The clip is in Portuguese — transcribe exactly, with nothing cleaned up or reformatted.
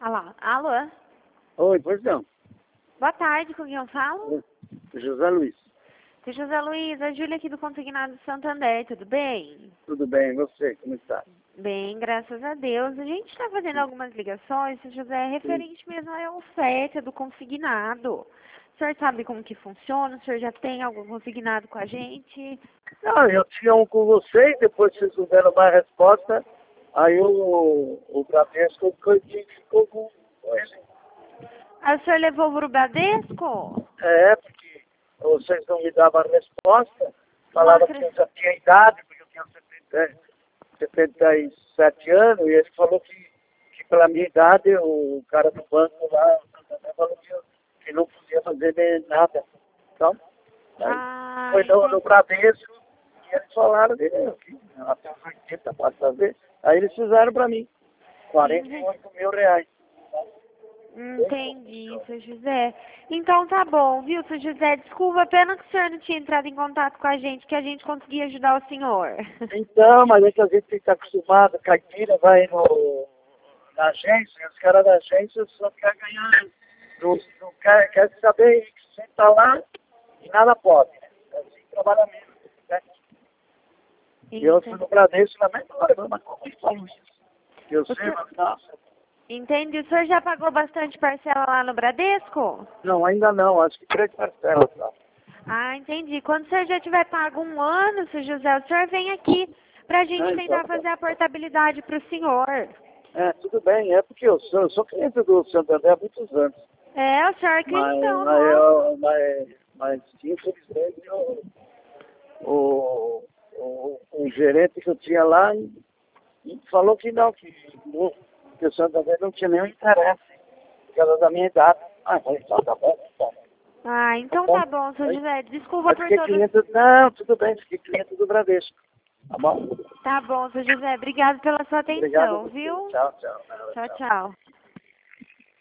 Ah lá. Alô? Oi, pois não. Boa tarde, com quem eu falo? José Luiz. Sou José Luiz, a Júlia aqui do Consignado Santander, tudo bem? Tudo bem, e você, como está? Bem, graças a Deus. A gente está fazendo algumas ligações, seu José, referente mesmo à oferta do consignado. O senhor sabe como que funciona? O senhor já tem algum consignado com a gente? Não, eu tinha um com você e depois vocês não deram mais resposta. Aí o, o Bradesco ficou com ele. Aí o senhor levou para o Bradesco? É, porque vocês não me davam a resposta. Falaram Nossa, que eu já tinha idade, porque eu tinha setenta, setenta e sete anos, e ele falou que, que pela minha idade, o cara do banco lá, falou que, eu, que não podia fazer nem nada. Então, aí ah, foi no, no entendi. Bradesco, e eles falaram dele, que até os oitenta pode fazer. Aí eles fizeram para mim, quarenta e oito mil reais. Entendi, seu José. Então tá bom, viu, seu José? Desculpa, pena que o senhor não tinha entrado em contato com a gente, que a gente conseguia ajudar o senhor. Então, mas é que a gente tem que estar acostumado, caipira vai no, na agência, e os caras da agência só querem ganhar, não, não quer, quer saber que você está lá e nada pode, né? Assim trabalha mesmo, né? E eu fui no Bradesco na mesma hora, mas como eles falam isso? Eu O sei, senhor... mas nossa. Entendi. O senhor já pagou bastante parcela lá no Bradesco? Não, ainda não, acho que três parcelas lá. Ah, entendi. Quando o senhor já tiver pago um ano, seu José, o senhor vem aqui pra gente É, então, tentar fazer a portabilidade pro senhor. é, tudo bem, é porque eu sou, eu sou cliente do Santander há muitos anos. É, o senhor é Mas, clientão mas, nosso. eu, mas, mas infelizmente, eu, o, o, o gerente que eu tinha lá falou que não, que, no, que o Santander não tinha nenhum interesse, por causa da minha idade. Ah, falei, então tá bom, tá bom. Ah, então Tá bom. tá bom, seu Aí, José. Desculpa aí por fiquei todas... cliente, não, tudo bem, fiquei cliente do Bradesco. Tá bom? Tá bom, seu José. Obrigado pela sua Obrigado a atenção, você. viu? Tchau, tchau. Tchau, Tchau. tchau.